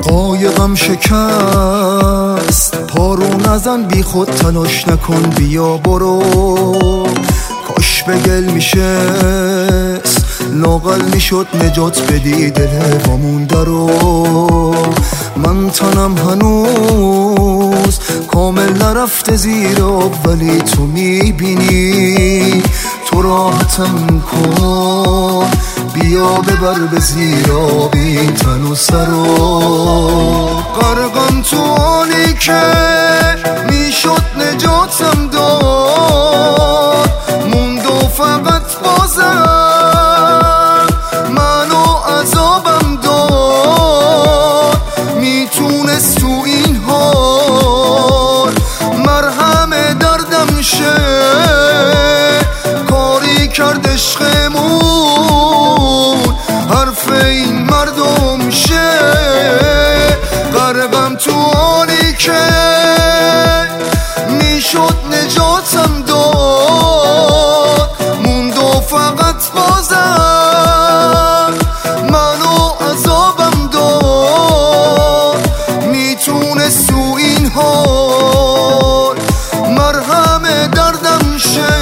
قایقم شکست، پارو نزن بی خود تلاش نکن، بیا برو. کاش به گل میشست، لاغل میشد نجات بدی دل وامون درو. من تنم هنوز کامل نرفته زیر آب، ولی تو میبینی، تو راحتم کن، بیا ببر به زیر آب این تن و سرو. غرقم تو آنی که میشد نجاتم داد، موند و فقط بازم منو عذابم داد. میتونست تو این حال مرهم دردم شه، کاری کرد عشقمون حرف این مردم شه. غرقم تو آنی که میشد نجاتم داد، موند و فقط بازم منو عذابم داد. میتونست تو این حال مرهم دردم شه،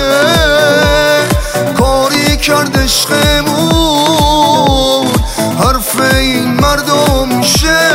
کاری کرد عشقمون حرف این مردم شه.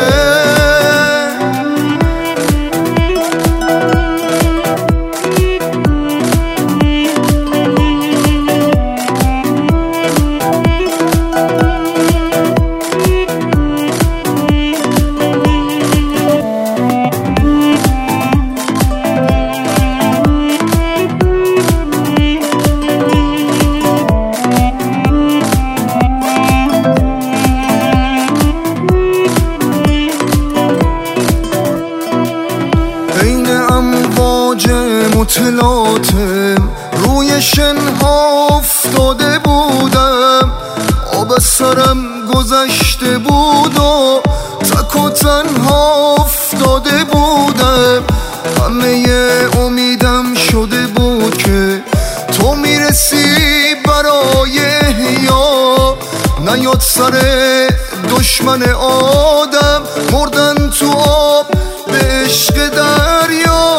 مطلاتم روی شنها افتاده بودم، آب سرم گذشته بود و تک و تنها افتاده بودم. همه امیدم شده بود که تو میرسی برای احیا، نیاد سر دشمن آدم مردن تو آب به عشق دریا.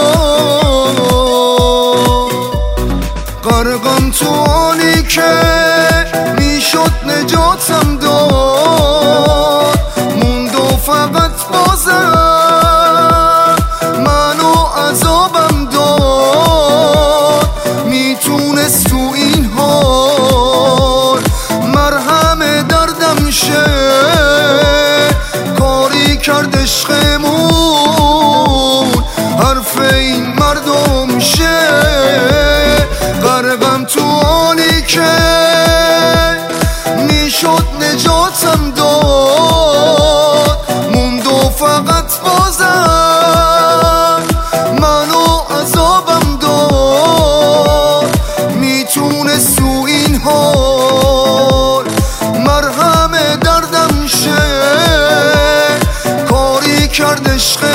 غرقم تو آنی که میشد نجاتم داد، موند و فقط بازم منو عذابم داد. میتونست تو این حال مرهم دردم شه، کاری کرد عشقمون حرف این مردم شه. غرقم تو آنی که میشد نجاتم داد، موند و فقط بازم منو عذابم داد. میتونست تو این حال مرهم دردم شه، کاری کرد عشق